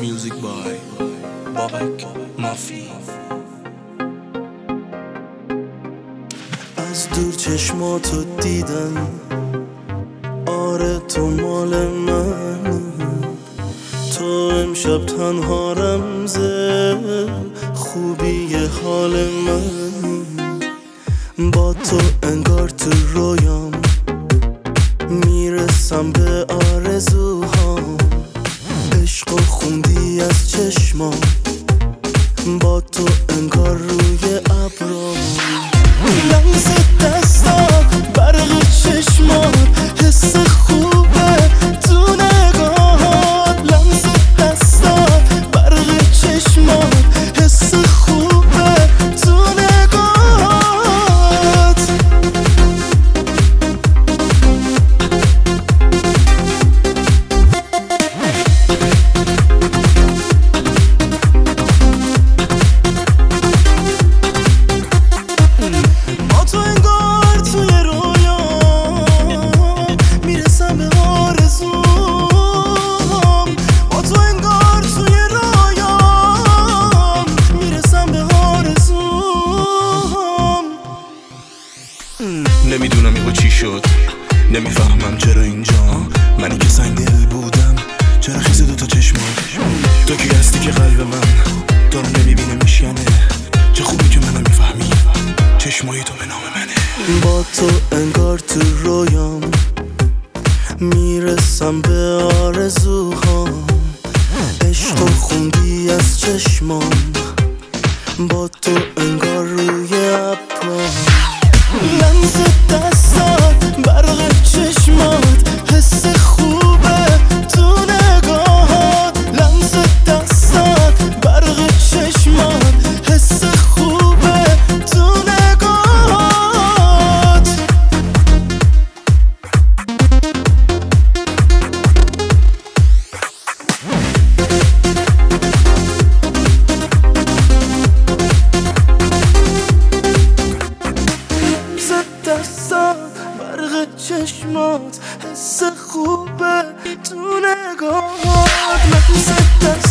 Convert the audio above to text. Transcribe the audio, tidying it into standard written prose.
Music by بابک مافی. از دور چشماتو دیدم، آره تو مال من، تو امشب تنها رمزه خوبی حال من. با تو انگار تو رویام میرسم به آرزوهام، عشق و خوندی از چشمام، با تو انگار روی ابرام. لمس دستات، برق چشمات، حس خوبه تو نگاهات. لمس دستات، برق چشمات، حس خوبه تو نگاهات. با تو انگار توی رویام میرسم به آرزوام. با تو انگار توی رویام میرسم به آرزوام. نمیدونم یهو چی شد، نمیفهمم چرا اینجا منی که سنگ دل بودم، چرا خیز دوتا چشمات. تو کی هستی که قلب من تو رو نمیبینه میشکنه، چه خوبی که منو میفهمی، چشمای تو به نام منه. با تو انگار تو رویام میرسم به آرزوهام، عشق و خوندی از چشمام، با تو انگار روی ابرام. لمس دستات، برق چشمات، حس خوبه تو نگاهات. لمس دستات، برق چشمات، حس خوبه تو نگاهات. دستات، برق چشمات، حس خوبه تو نگاهات. لمس